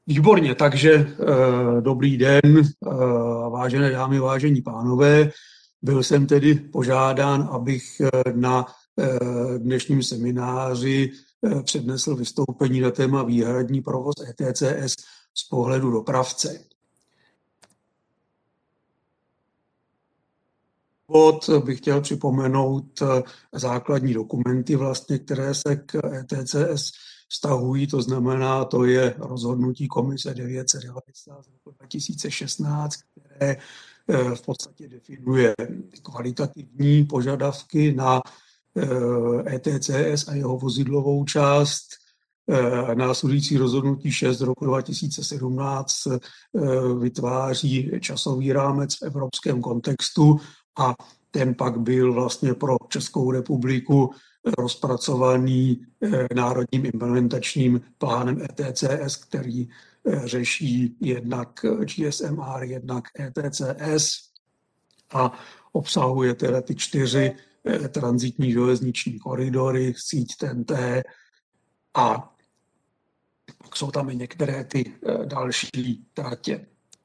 Výborně, takže dobrý den, vážené dámy, vážení pánové. Byl jsem tedy požádán, abych na dnešním semináři přednesl vystoupení na téma výhradní provoz ETCS z pohledu dopravce. Úvod bych chtěl připomenout základní dokumenty, vlastně, které se k ETCS vztahují, to znamená, to je rozhodnutí komise 990 z roku 2016, které v podstatě definuje kvalitativní požadavky na ETCS a jeho vozidlovou část. Následující rozhodnutí 6 z roku 2017 vytváří časový rámec v evropském kontextu a ten pak byl vlastně pro Českou republiku rozpracovaný národním implementačním plánem ETCS, který řeší jednak GSMR, jednak ETCS a obsahuje teda ty 4 tranzitní železniční koridory, síť TEN-T a pak jsou tam i některé ty další tratě.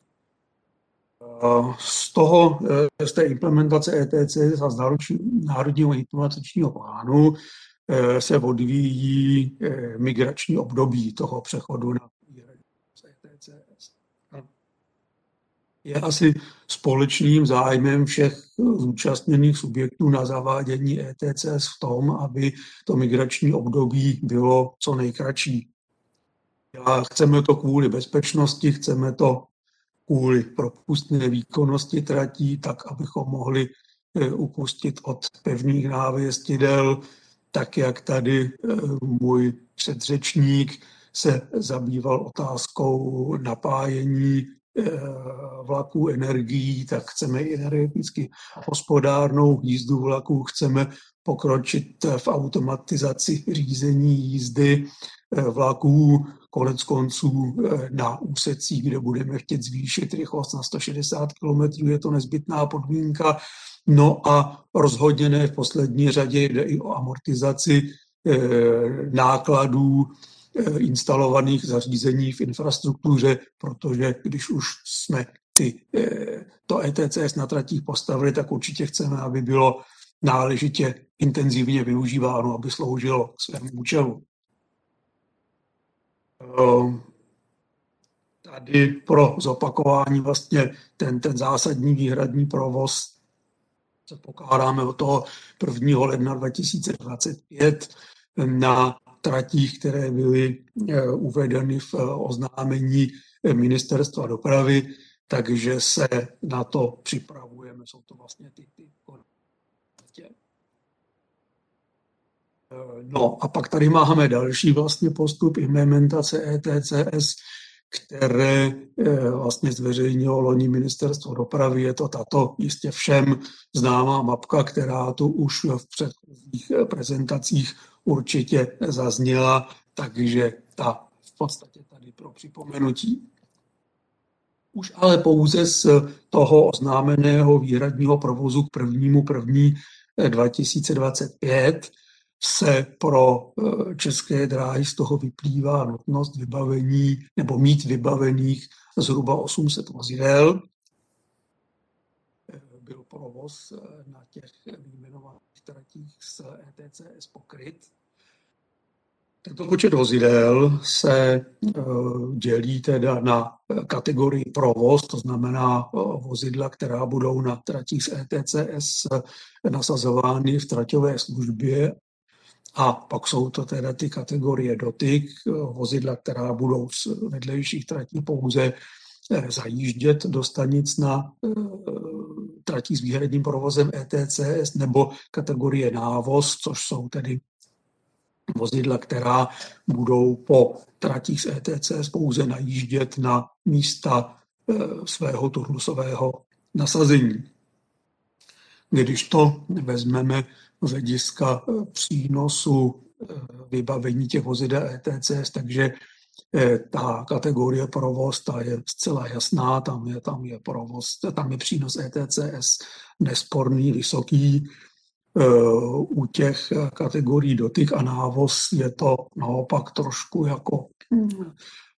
Z té implementace ETCS a z národního implementačního plánu se odvíjí migrační období toho přechodu na ETCS. Je asi společným zájmem všech zúčastněných subjektů na zavádění ETCS v tom, aby to migrační období bylo co nejkratší. Chceme to kvůli bezpečnosti, chceme to kvůli propustné výkonnosti tratí, tak abychom mohli upustit od pevných návěstidel, tak jak tady můj předřečník se zabýval otázkou napájení vlaků energií, tak chceme i energeticky hospodárnou jízdu vlaků, chceme pokročit v automatizaci řízení jízdy vlaků, konec konců na úsecích, kde budeme chtět zvýšit rychlost na 160 km, je to nezbytná podmínka. No a rozhodně ne v poslední řadě jde i o amortizaci nákladů instalovaných zařízení v infrastruktuře, protože když už jsme to ETCS na tratích postavili, tak určitě chceme, aby bylo náležitě intenzivně využíváno, aby sloužilo k svému účelu. Tady pro zopakování vlastně ten zásadní výhradní provoz se pokládáme od toho 1. ledna 2025 na tratích, které byly uvedeny v oznámení Ministerstva dopravy, takže se na to připravujeme. Jsou to vlastně ty No a pak tady máme další vlastně postup implementace ETCS, které vlastně zveřejnilo loni Ministerstvo dopravy. Je to tato jistě všem známá mapka, která tu už v předchozích prezentacích určitě zazněla, takže ta v podstatě tady pro připomenutí. Už ale pouze z toho oznámeného výhradního provozu k 1.1.2025 se pro České dráhy z toho vyplývá nutnost vybavení nebo mít vybavených zhruba 800 vozidel. Byl provoz na těch vyjmenovaných tratích s ETCS pokryt. Tento počet vozidel se dělí teda na kategorii provoz, to znamená vozidla, která budou na tratích s ETCS nasazovány v traťové službě. A pak jsou to teda ty kategorie dotyk, vozidla, která budou z vedlejších tratí pouze zajíždět do stanic na tratí s výhradním provozem ETCS, nebo kategorie návoz, což jsou tedy vozidla, která budou po tratích s ETCS pouze najíždět na místa svého turnusového nasazení. Když to vezmeme z hlediska přínosu vybavení těch vozidel ETCS, takže ta kategorie provoz, ta je zcela jasná, tam je provoz, tam je přínos ETCS nesporný, vysoký. U těch kategorií dotyk a návoz je to naopak trošku jako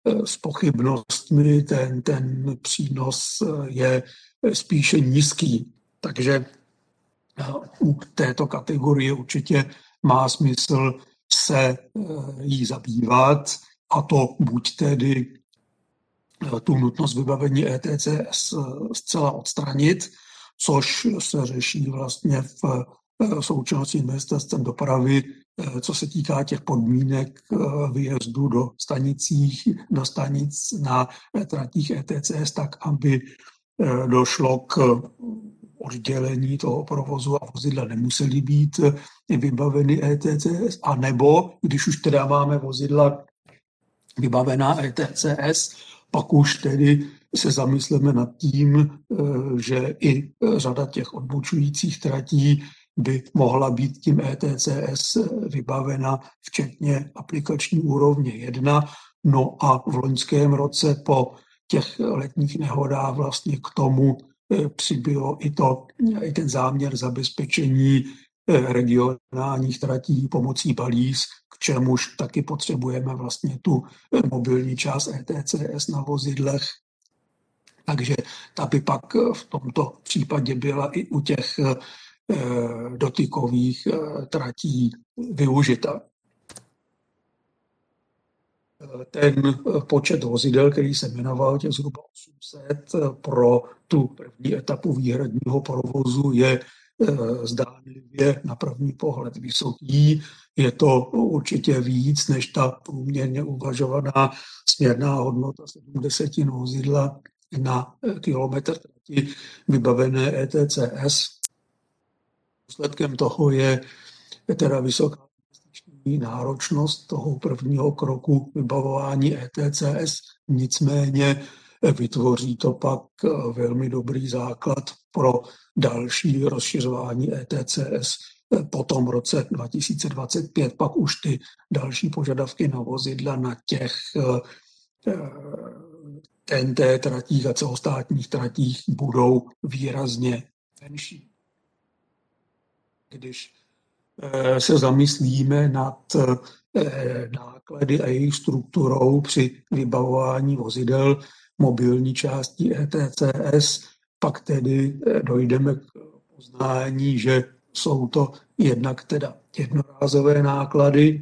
s pochybnostmi, ten přínos je spíše nízký. Takže u této kategorie určitě má smysl se jí zabývat, a to buď tedy tu nutnost vybavení ETCS zcela odstranit, což se řeší vlastně v součinnosti s ministerstvem dopravy, co se týká těch podmínek výjezdu do stanic na tratích ETCS, tak aby došlo k oddělení toho provozu a vozidla nemusely být vybaveny ETCS, anebo když už teda máme vozidla vybavená ETCS, pak už tedy se zamysleme nad tím, že i řada těch odbočujících tratí by mohla být tím ETCS vybavena, včetně aplikační úrovně 1. No a v loňském roce po těch letních nehodách vlastně k tomu přibylo i ten záměr zabezpečení regionálních tratí pomocí balíz, k čemuž taky potřebujeme vlastně tu mobilní část ETCS na vozidlech. Takže ta by pak v tomto případě byla i u těch dotykových tratí využita. Ten počet vozidel, který se jmenoval těch zhruba 800 pro tu první etapu výhradního provozu, je zdánlivě na první pohled vysoký. Je to určitě víc než ta průměrně uvažovaná směrná hodnota 70 vozidla na kilometr trati vybavené ETCS. Důsledkem toho je teda vysoká náročnost toho prvního kroku vybavování ETCS, nicméně vytvoří to pak velmi dobrý základ pro další rozšiřování ETCS. Po tom roce 2025 pak už ty další požadavky na vozidla na těch TNT tratích a celostátních tratích budou výrazně menší. Když se zamyslíme nad náklady a jejich strukturou při vybavování vozidel mobilní částí ETCS, pak tedy dojdeme k poznání, že jsou to jednak teda jednorázové náklady,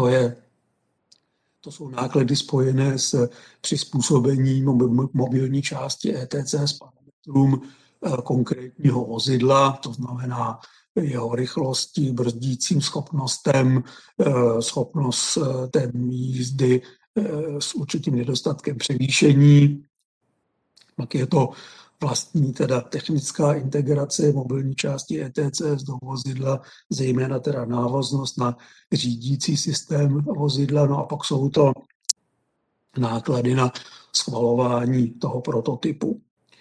to jsou náklady spojené s přizpůsobením mobilní části ETCS parametrům konkrétního vozidla, to znamená jeho rychlosti, brzdícím schopnostem, schopnost té jízdy s určitým nedostatkem převýšení. Pak je to vlastní teda technická integrace mobilní části ETCS do vozidla, zejména teda návaznost na řídící systém vozidla, no a pak jsou to náklady na schvalování toho prototypu.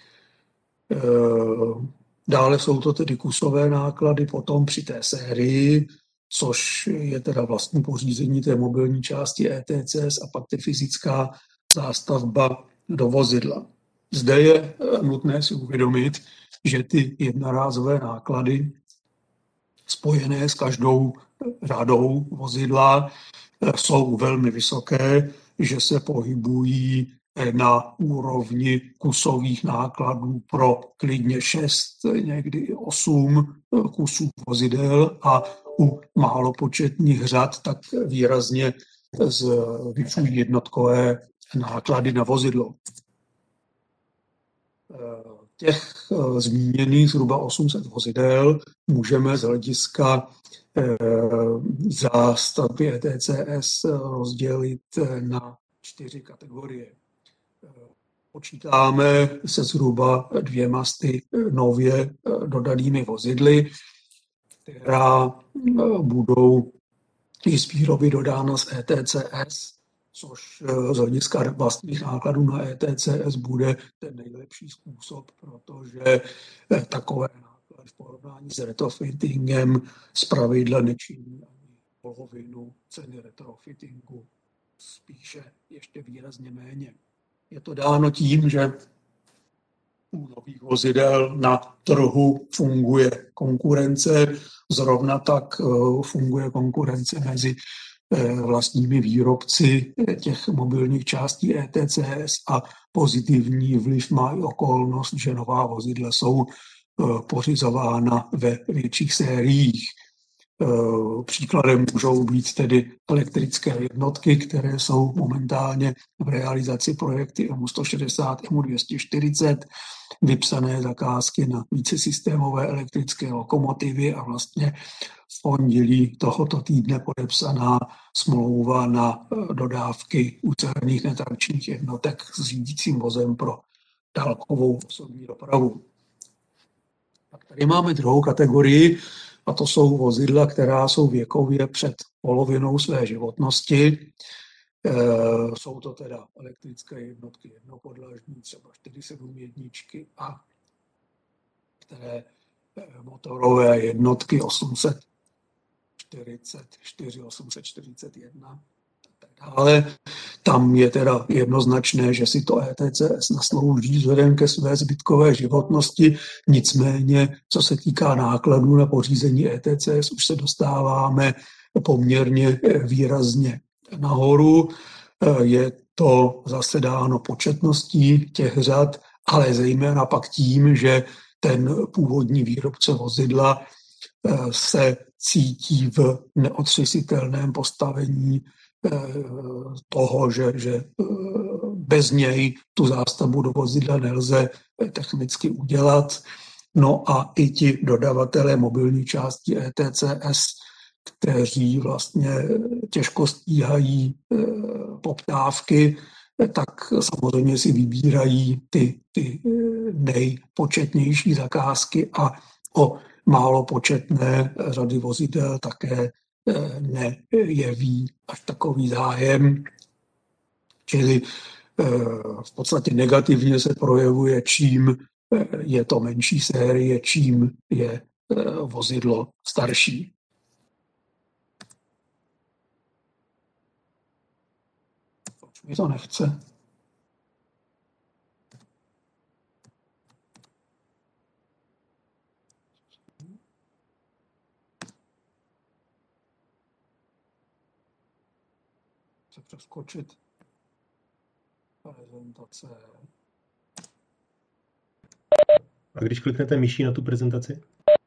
Dále jsou to tedy kusové náklady potom při té sérii, což je teda vlastní pořízení té mobilní části ETCS a pak ty fyzická zástavba do vozidla. Zde je nutné si uvědomit, že ty jednorázové náklady spojené s každou řadou vozidla jsou velmi vysoké, že se pohybují na úrovni kusových nákladů pro klidně 6, někdy 8 kusů vozidel a u málopočetných řad tak výrazně zvyšují jednotkové náklady na vozidlo. Těch zmíněných zhruba 800 vozidel můžeme z hlediska zástavby ETCS rozdělit na 4 kategorie. Počítáme se zhruba 200 nově dodanými vozidly, která budou z výroby dodána z ETCS, což z hlediska vlastních nákladů na ETCS bude ten nejlepší způsob, protože takové náklady v porovnání s retrofittingem zpravidla nečiní ani polovinu ceny retrofittingu, spíše ještě výrazně méně. Je to dáno tím, že u nových vozidel na trhu funguje konkurence, zrovna tak funguje konkurence mezi vlastními výrobci těch mobilních částí ETCS a pozitivní vliv má i okolnost, že nová vozidla jsou pořizována ve větších sériích. Příkladem můžou být tedy elektrické jednotky, které jsou momentálně v realizaci projekty MU160, MU240, vypsané zakázky na vícesystémové elektrické lokomotivy a vlastně v pondělí tohoto týdne podepsaná smlouva na dodávky ucelených netrakčních jednotek s řídícím vozem pro dálkovou osobní dopravu. Tak tady máme druhou kategorii, a to jsou vozidla, která jsou věkově před polovinou své životnosti. Jsou to teda elektrické jednotky jednopodlažní, třeba 471 a které motorové jednotky 844, 841 ale tam je teda jednoznačné, že si to ETCS naslouží vzhledem ke své zbytkové životnosti. Nicméně, co se týká nákladů na pořízení ETCS, už se dostáváme poměrně výrazně nahoru. Je to zase dáno početností těch řad, ale zejména pak tím, že ten původní výrobce vozidla se cítí v neotřesitelném postavení toho, že bez něj tu zástavbu do vozidla nelze technicky udělat. No a i ti dodavatelé mobilní části ETCS, kteří vlastně těžko stíhají poptávky, tak samozřejmě si vybírají ty nejpočetnější zakázky a o málo početné řady vozidel také nejeví až takový zájem. Čili v podstatě negativně se projevuje, čím je to menší série, čím je vozidlo starší. Proč mi to nechce? Se přeskočit prezentace. A když kliknete myší na tu prezentaci?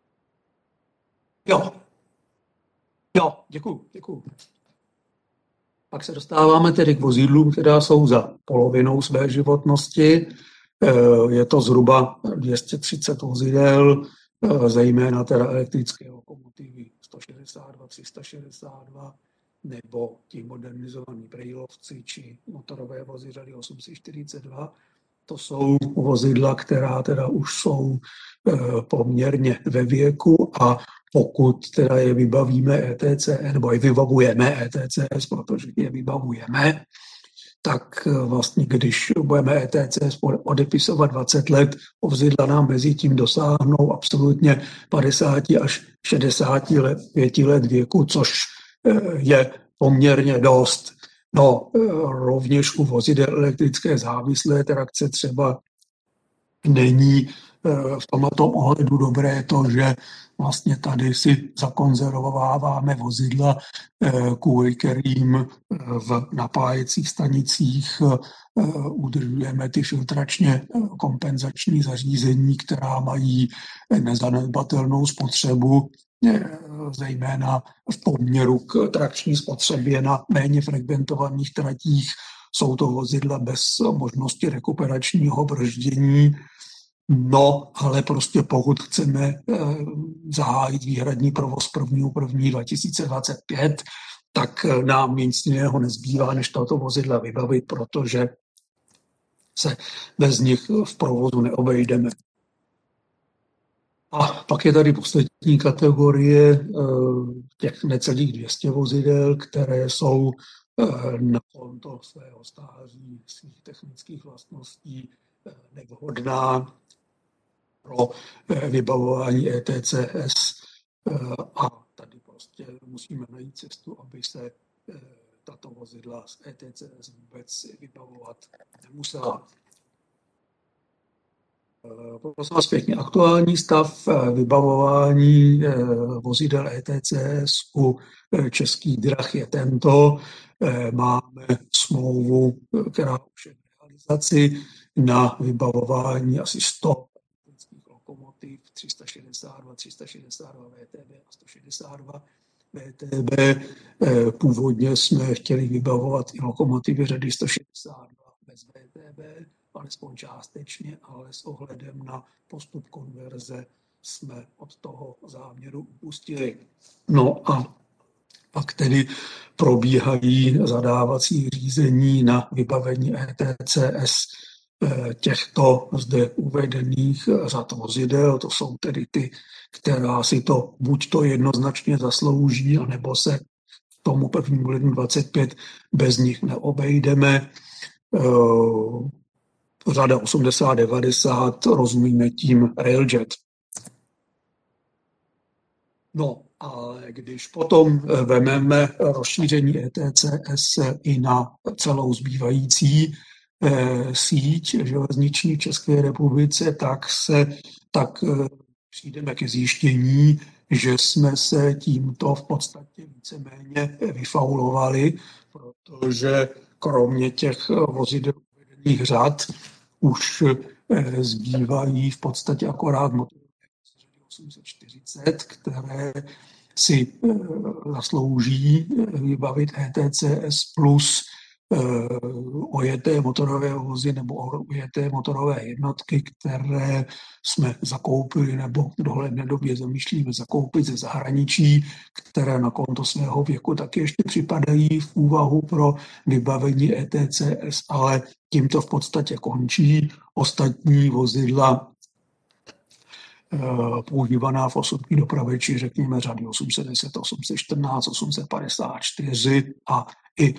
Jo, děkuju. Pak se dostáváme tedy k vozidlům, která jsou za polovinou své životnosti. Je to zhruba 230 vozidel, zejména teda elektrické lokomotivy 162, 362, nebo ti modernizovaní brejlovci či motorové vozy řady 842. To jsou vozidla, která teda už jsou poměrně ve věku a pokud teda je vybavíme ETCS, nebo je vybavujeme ETCS, protože je vybavujeme, tak vlastně, když budeme ETCS odepisovat 20 let, vozidla nám mezi tím dosáhnou absolutně 50 až 65 let věku, což je poměrně dost. No, rovněž u vozidel elektrické závislé trakce třeba není v tomto ohledu dobré to, že vlastně tady si zakonzervováváme vozidla, kvůli kterým v napájecích stanicích udržujeme ty filtračně kompenzační zařízení, která mají nezanedbatelnou spotřebu, zejména v poměru k trakční spotřebě na méně frekventovaných tratích. Jsou to vozidla bez možnosti rekuperačního brždění. No, ale prostě pokud chceme zahájit výhradní provoz 1.1.2025, tak nám nic jiného nezbývá, než tato vozidla vybavit, protože se bez nich v provozu neobejdeme. A pak je tady poslední kategorie těch necelých 200 vozidel, které jsou na konto svého stáří, svých technických vlastností nevhodná pro vybavování ETCS a tady prostě musíme najít cestu, aby se tato vozidla z ETCS vůbec vybavovat nemusela. Prosím vás pěkně, aktuální stav vybavování vozidel ETCS u Českých drah je tento. Máme smlouvu, která už je v realizaci na vybavování asi 100 elektrických lokomotiv 362, 362 VTB a 162 VTB. Původně jsme chtěli vybavovat i lokomotivy řady 162 bez VTB, alespoň částečně, ale s ohledem na postup konverze jsme od toho záměru upustili. No a pak tedy probíhají zadávací řízení na vybavení ETCS těchto zde uvedených řad vozidel. To jsou tedy ty, která si to buď to jednoznačně zaslouží, anebo se k tomu 1. lednu 25 bez nich neobejdeme. Řada 8090 rozumíme tím Railjet. No, ale když potom vememe rozšíření ETCS i na celou zbývající síť železniční v České republice, tak přijdeme ke zjištění, že jsme se tímto v podstatě víceméně vyfaulovali, protože kromě těch vozidel uvedených řad už zbývají v podstatě akorát motory 840, které si zaslouží vybavit ETCS plus ojeté motorové vozy nebo ojeté motorové jednotky, které jsme zakoupili nebo v dohledné době zamýšlíme zakoupit ze zahraničí, které na konto svého věku taky ještě připadají v úvahu pro vybavení ETCS, ale tímto v podstatě končí. Ostatní vozidla používaná v osobní dopravě, či řekněme řady 810, 814, 854 a i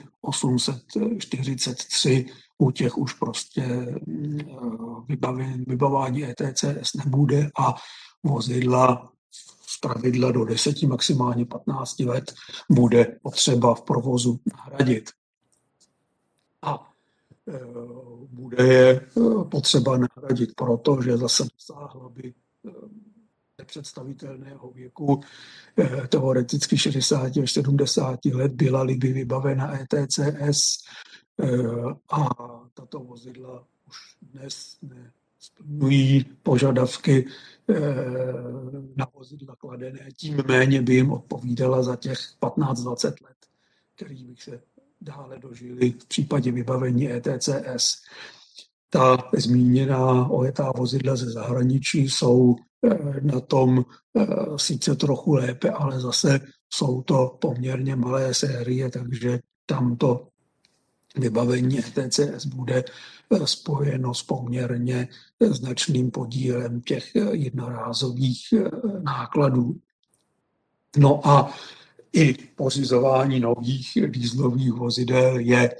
843, u těch už prostě vybavání ETCS nebude a vozidla zpravidla do 10, maximálně 15 let bude potřeba v provozu nahradit. A bude je potřeba nahradit proto, že zase dosáhla by nepředstavitelného věku, teoreticky 60 až 70 let, byla-li by vybavena ETCS a tato vozidla už dnes nesplňují požadavky na vozidla kladené, tím méně by jim odpovídala za těch 15-20 let, který bych se dále dožili v případě vybavení ETCS. Ta zmíněná ojetá vozidla ze zahraničí jsou na tom sice trochu lépe, ale zase jsou to poměrně malé série, takže tamto vybavení ETCS bude spojeno s poměrně značným podílem těch jednorázových nákladů. No a i pořizování nových dieselových vozidel je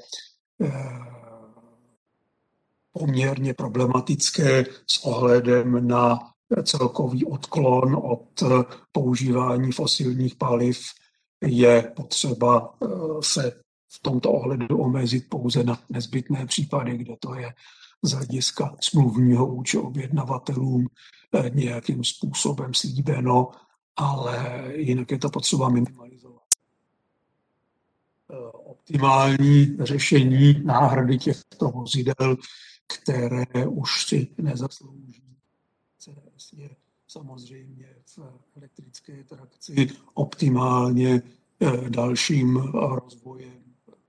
poměrně problematické s ohledem na celkový odklon od používání fosilních paliv. Je potřeba se v tomto ohledu omezit pouze na nezbytné případy, kde to je z hlediska smluvního vůči objednavatelům nějakým způsobem slíbeno, ale jinak je to potřeba minimalizovat. Optimální řešení náhrady těchto vozidel, které už si nezaslouží CS, je samozřejmě v elektrické trakci optimálně dalším rozvojem.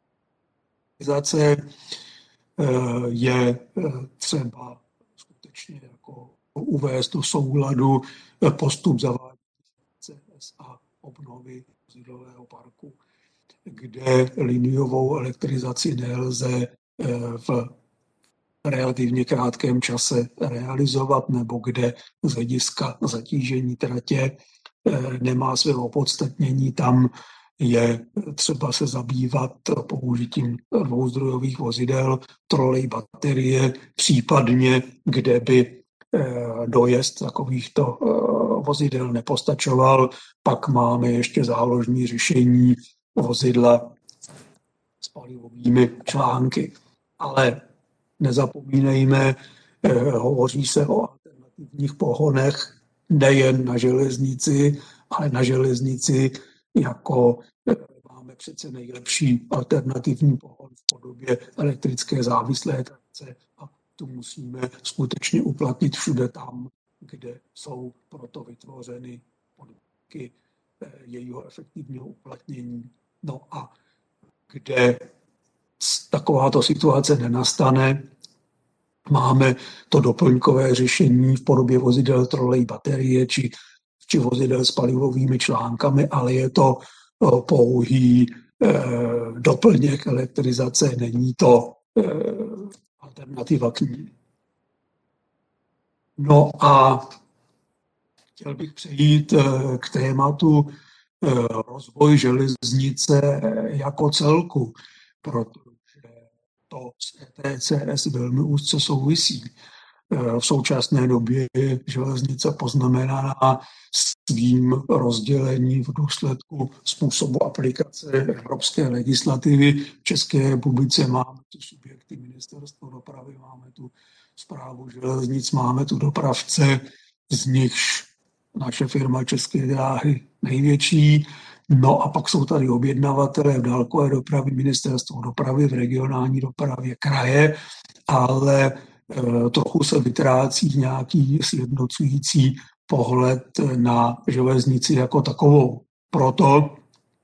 Je třeba skutečně jako uvést do souladu postup zavádění CS a obnovy vozidlového parku, kde liniovou elektrizaci nelze v relativně krátkém čase realizovat, nebo kde z hlediska zatížení tratě nemá své opodstatnění. Tam je třeba se zabývat použitím dvouzdrojových vozidel, trolej, baterie, případně kde by dojezd takovýchto vozidel nepostačoval. Pak máme ještě záložní řešení vozidla s palivovými články. Ale nezapomínejme, hovoří se o alternativních pohonech, nejen na železnici, ale na železnici jako máme přece nejlepší alternativní pohon v podobě elektrické závislé trakce a tu musíme skutečně uplatnit všude tam, kde jsou proto vytvořeny podmínky jejího efektivního uplatnění. No a kde takováto situace nenastane, máme to doplňkové řešení v podobě vozidel trolej baterie či vozidel s palivovými článkami, ale je to pouhý doplněk elektrizace, není to alternativa k ní. No a chtěl bych přejít k tématu rozvoj železnice jako celku, protože to s ETCS velmi úzce souvisí. V současné době je železnice poznamenaná svým rozdělením v důsledku způsobu aplikace evropské legislativy. V České republice máme tu subjekty Ministerstvo dopravy, máme tu správu železnic, máme tu dopravce, z nichž naše firma České dráhy největší. No a pak jsou tady objednavatelé v dálkové dopravě, Ministerstvo dopravy, v regionální dopravě kraje, ale trochu se vytrácí nějaký sjednocující pohled na železnici jako takovou. Proto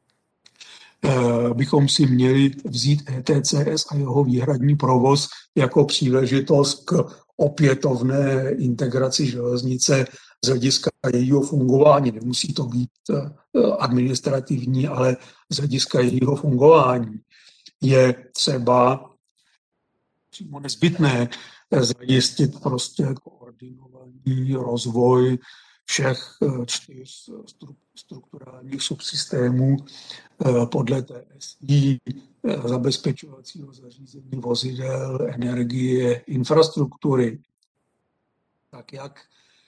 bychom si měli vzít ETCS a jeho výhradní provoz jako příležitost k opětovné integraci železnice z hlediska jejího fungování. Nemusí to být administrativní, ale z hlediska jejího fungování je třeba přímo nezbytné zajistit prostě koordinovaný rozvoj všech 4 strukturálních subsystémů podle TSI, zabezpečovacího zařízení, vozidel, energie, infrastruktury. Tak jak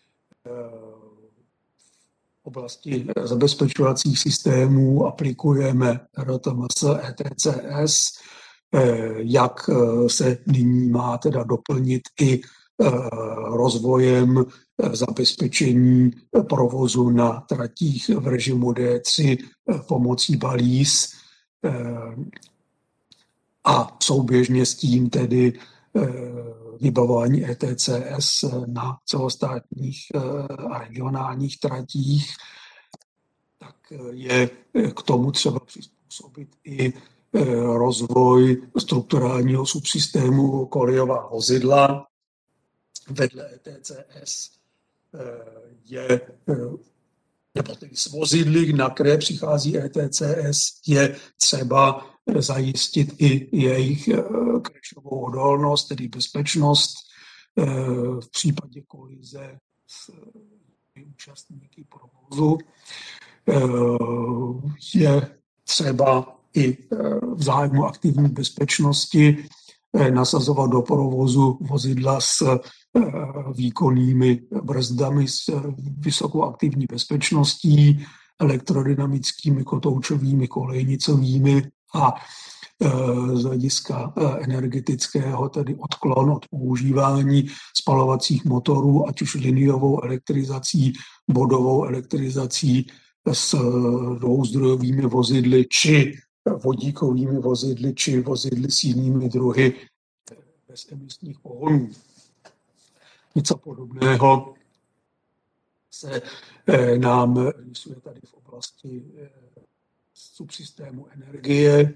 v oblasti zabezpečovacích systémů aplikujeme RTMS, ETCS, jak se nyní má teda doplnit i rozvojem zabezpečení provozu na tratích v režimu D3 pomocí balíz a souběžně s tím tedy vybavování ETCS na celostátních a regionálních tratích, tak je k tomu třeba přizpůsobit i rozvoj strukturálního subsystému kolejová vozidla. Vedle ETCS nebo tedy s vozidly, na které přichází ETCS, je třeba zajistit i jejich crashovou odolnost, tedy bezpečnost v případě kolize s účastníky provozu. Je třeba i v zájmu aktivní bezpečnosti nasazovat do provozu vozidla s výkonnými brzdami, s vysokou aktivní bezpečností, elektrodynamickými, kotoučovými, kolejnicovými a z hlediska energetického, tedy odklon od používání spalovacích motorů, ať už liniovou elektrizací, bodovou elektrizací s dvouzdrojovými vozidly, či vodíkovými vozidly, či vozidly s jinými druhy bezemisních pohonů. Něco podobného se nám rysuje tady v oblasti subsystému energie.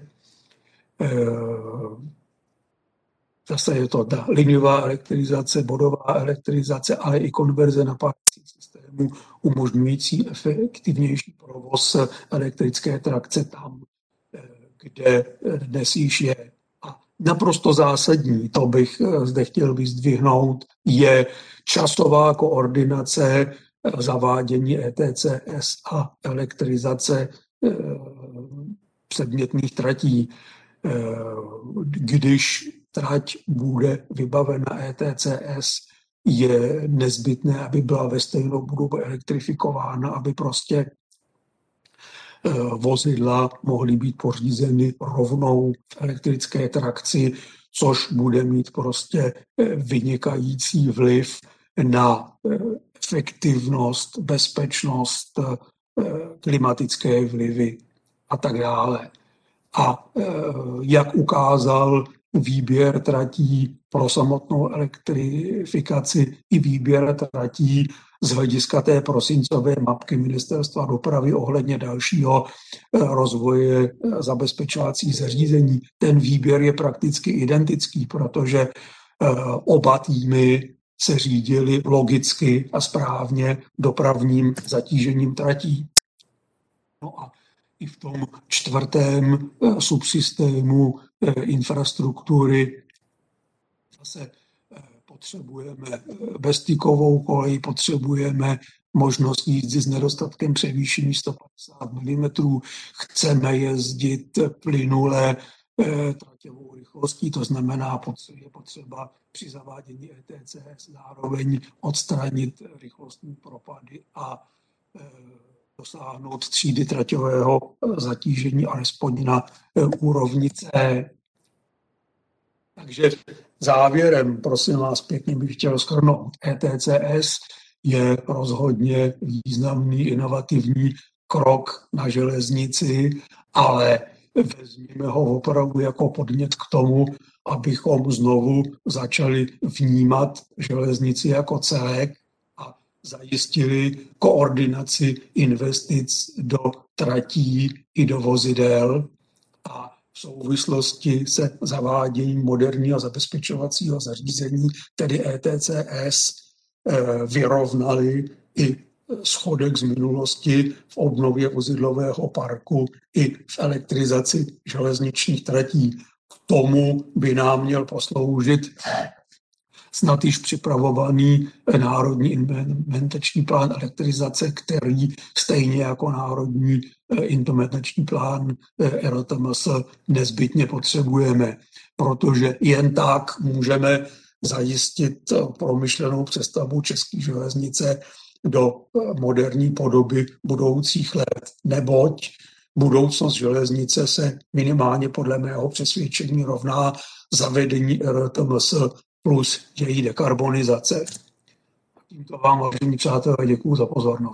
Zase je to ta liniová elektrizace, bodová elektrizace, ale i konverze napájecích systémů umožňující efektivnější provoz elektrické trakce tam, kde dnes již je. A naprosto zásadní, to bych zde chtěl vyzdvihnout, je časová koordinace zavádění ETCS a elektrizace předmětných tratí. Když trať bude vybavena ETCS, je nezbytné, aby byla ve stejnou dobu elektrifikována, aby prostě vozidla mohly být pořízeny rovnou v elektrické trakci, což bude mít prostě vynikající vliv na efektivnost, bezpečnost, klimatické vlivy a tak dále. A jak ukázal výběr tratí pro samotnou elektrifikaci i výběr tratí z hlediska té prosincové mapky Ministerstva dopravy ohledně dalšího rozvoje zabezpečovacích zařízení. Ten výběr je prakticky identický, protože oba týmy se řídily logicky a správně dopravním zatížením tratí. No a i v tom čtvrtém subsystému infrastruktury zase potřebujeme bezstykovou kolej, potřebujeme možnost jízdy s nedostatkem převýšení 150 mm, chceme jezdit plynule traťovou rychlostí, to znamená, je potřeba při zavádění ETCS zároveň odstranit rychlostní propady a dosáhnout třídy traťového zatížení alespoň na úrovni C. Takže závěrem, prosím vás pěkně, bych chtěl shrnout. ETCS je rozhodně významný, inovativní krok na železnici, ale vezměme ho opravdu jako podnět k tomu, abychom znovu začali vnímat železnici jako celek a zajistili koordinaci investic do tratí i do vozidel a v souvislosti se zaváděním moderního zabezpečovacího zařízení, tedy ETCS, vyrovnali i schodek z minulosti v obnově vozidlového parku i v elektrizaci železničních tratí. K tomu by nám měl posloužit snad již připravovaný národní implementační plán elektrizace, který stejně jako národní implementační plán RTMS nezbytně potřebujeme, protože jen tak můžeme zajistit promyšlenou přestavbu české železnice do moderní podoby budoucích let, neboť budoucnost železnice se minimálně podle mého přesvědčení rovná zavedení RTMS plus její dekarbonizace. Tímto vám, vážení přátelé, děkuji za pozornost.